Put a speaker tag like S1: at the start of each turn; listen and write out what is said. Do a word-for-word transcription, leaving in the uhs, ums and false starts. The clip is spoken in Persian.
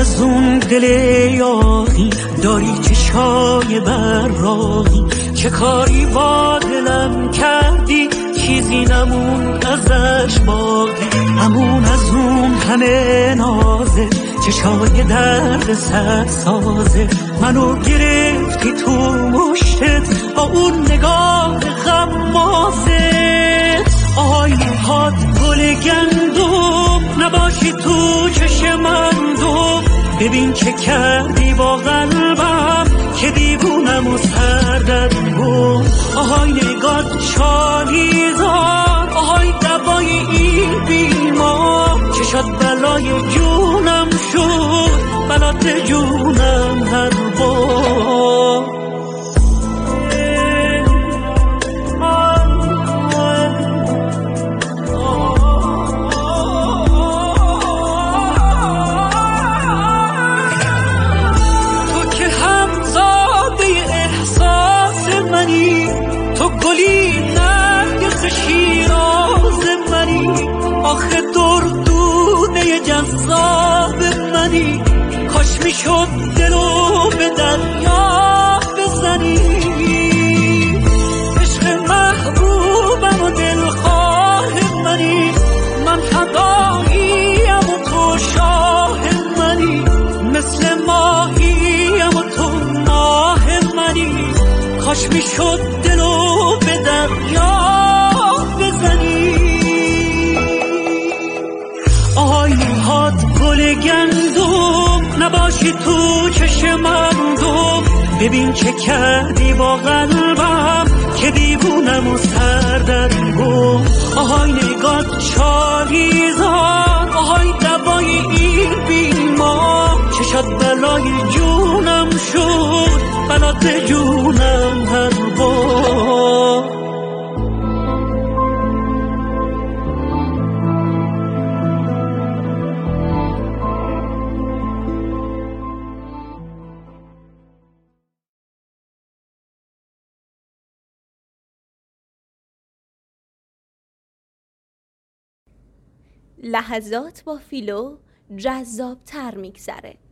S1: از اون دل یاغی داری چشای براغی، چه کاری با دلم کردی چیزی نمون ازش باقی. همون از اون همه نازه چشای درد سر سازه، منو گرفتی تو مشتت با اون نگاه غمازه. آهای هات گل گندم نباشی تو چشم من دو، ببین چه کردی با قلبم که دیوونم و سردت بود. آهای نگات چالیزار، آهای دوای این بیمار، چشات بلای جونم شد بلات جونم هر بار. تو گلی نرگس شیراز منی، آخه دردونه جذاب منی، کاش میشد دلو به دریا بزنی. عشق محبوبم و دلخواه منی، من فداییم و تو شاه منی، مثل ماهیم و تو ماه منی، کاش میشد دلو به دریا بزنی. آهای هات گل گندم نباشی تو چشم من دو، ببین چه کردی با قلبم که دیوونم و سردت بود. آهای نگات چالیزار، آهای دوای این بیمار، چشات بلای جونم شد بلات جونم هر بار.
S2: لحظات با فیلو جذاب تر میگذره.